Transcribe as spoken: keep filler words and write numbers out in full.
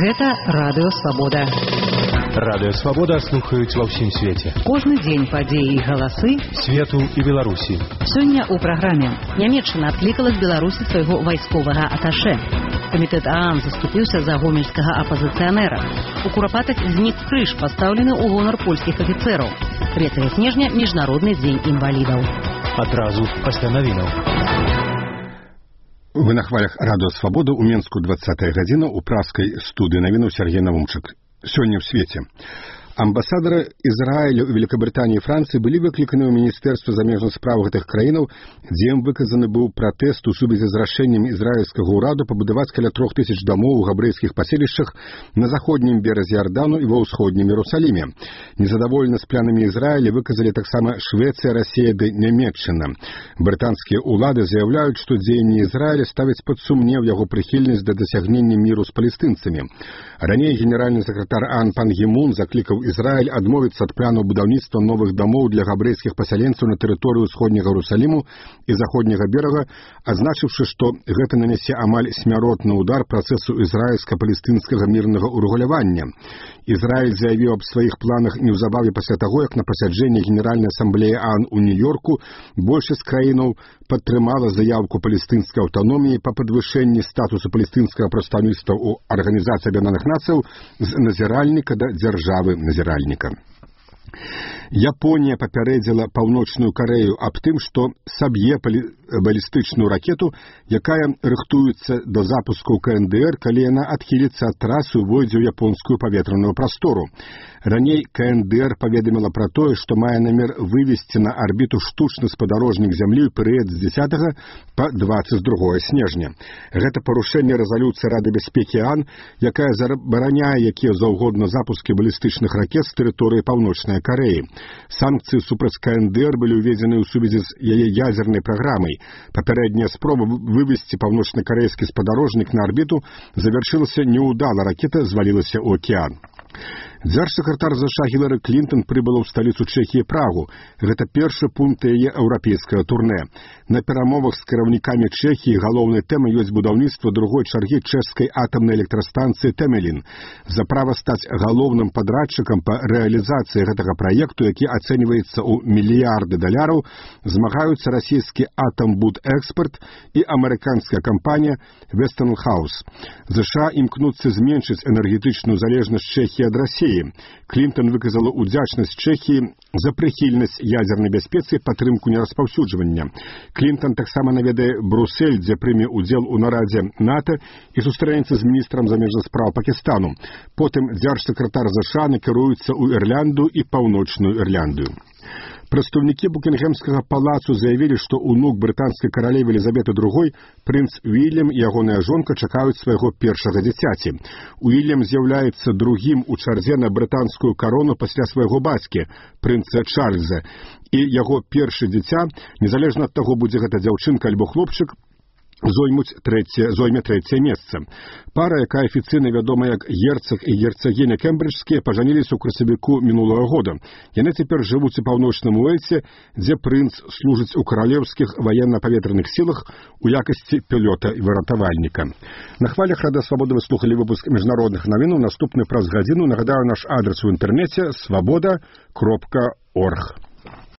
Гэта Радыё Свабода. Радыё Свабода слухаюць ва ўсім свеце. Кожны дзень падзеі і галасы свету і Беларусі. Сёння ў праграме Нямецчына адклікала з Беларусі свайго вайсковага аташэ. Камітэт ААН заступіўся за гомельскага апазіцыянера. У Курапатах знік крыж, пастаўлены ў гонар польскіх афіцэраў. трэцяга снежня міжнародны дзень інвалідаў. Адразу пасля навінаў. Вы на хвалях Радыё Свабода ў Менску двадцатая гадзіна ў праскай студыі навінаў Сергей Навумчык. Сёння ў свеце. Амбасадары Ізраіля ў Великабрытаніі і Францыі былі выкліканы ў Міністэрства замежных спраў гэтых краінаў, дзе ім выказаны быў пратэст у сувязі з рашэннем ізраільскага ўраду пабудаваць каля трох тысяч дамоў у габрэйскіх паселішчах на заходнім беразе Ярдану і ва ўсходнім Іерусаліме. Незадаволены з планамі Ізраіля выказалі таксама Швецыя, Расія ды Нямецчына. Брытанскія ўлады заяўляюць, што дзеянні Ізраіля ставяць пад сумнеў яго прыхільнасць да дасягнення міру з палестынцамі. Раней генеральны сакратар ААН пан Гі Мун заклікаў Ізраіль адмовіцца ад плану будаўніцтва новых дамоў для габрэйскіх пасяленцаў на тэрыторыю ўсходняга Іерусаліму і заходняга берага, азначыўшы, што гэта нанясе амаль смяротны ўдар працэсу ізраільска-палестынскага мірнага урэгулявання. Ізраіль заявіў аб сваіх планах неўзабаве пасля таго, як на пасяджэнні Генеральнай асамблеі ААН у Нью-Йорку большасць краінаў падтрымала заявку палестынскай аўтаноміі па падвышэнні статусу палестынскага прадстаўніцтва ў Арганізацыі Аб'яднаных Нацыяў з назіральніка да дзяржавы назіральніка. Японія папярэдзіла Паўночную Карэю аб тым, што саб'е балістычную ракету, якая рыхтуецца да запуску КНДР, калі яна адхіліцца ад трасы і войдзе ў японскую паветраную прастору. Раней КНДР паведаміла пра тое, што мае намер вывесці на арбіту штучны спадарожнік зямлі ў перыяд з дзесятага па дваццаць другое снежня. Гэта парушэнне рэзалюцыі Рады бяспекі ААН, якая забараняе якія заўгодна запускі балістычных ракет з тэрыторыі Паўночнай Карэі. Санкцыі супраць КНДР былі ўведзены ў сувязі з яе ядзернай праграмай. Папярэдняя спроба вывесці паўночнакарэйскі спадарожнік на арбіту завяршылася неўдала, ракета звалілася ў акіян. Дзяржсакратар ЗША Гілары Клінтон прыбыла ў сталіцу Чэхіі Прагу. Гэта першы пункт яе еўрапейскага турнэ. На перамовах з кіраўнікамі Чэхіі галоўнай тэмай ёсць будаўніцтва другой чаргі чэшскай атамнай электрастанцыі Тэмелін. За права стаць галоўным падрадчыкам па рэалізацыі гэтага праекту, які ацэньваецца ў мільярды даляраў, змагаюцца расійскі Атамбудэкспарт і амерыканская кампанія Westinghouse. ЗША імкнуцца зменшыць энергетычную залежнасць Чэхіі ад Расіі. Клінтон выказала ўдзячнасць Чэхіі за прыхільнасць ядзернай бяспецы і падтрымку нераспаўсюджвання. Клінтон таксама наведае Брусель, дзе прыме ўдзел у нарадзе НАТО і сустрэнецца з міністрам замежных спраў Пакістану. Потым дзяржсакратар ЗША накіруецца ў Ірлянду і Паўночную Ірландыю. Прадстаўнікі Букінгемскага палацу заявілі, што ўнук брытанскай каралевы Елізаветы другой, прынц Уільям і ягоная жонка чакаюць свайго першага дзіцяці. Уільям з'яўляецца другім у чарзе на брытанскую карону пасля свайго бацькі, прынца Чарльза. І яго першы дзіця, незалежна ад таго, будзе гэта дзяўчынка альбо хлопчык, зоймуць трэцяе, зойме трэцяе месца. Пара, якая афіцыйна вядома як герцаг і герцагіня Кембриджскія, пажаніліся ў красавіку мінулага года. Яны цяпер жывуць у паўночным Уэльсе, дзе прынц служыць у каралеўскіх ваенна-паветраных сілах у якасці пілёта і выратавальніка. На хвалях Радыё Свабода вы слухалі выпуск міжнародных навінаў. Наступны праз гадзіну. Нагадаю, наш адрес у інтэрнэце свабода кропка орг.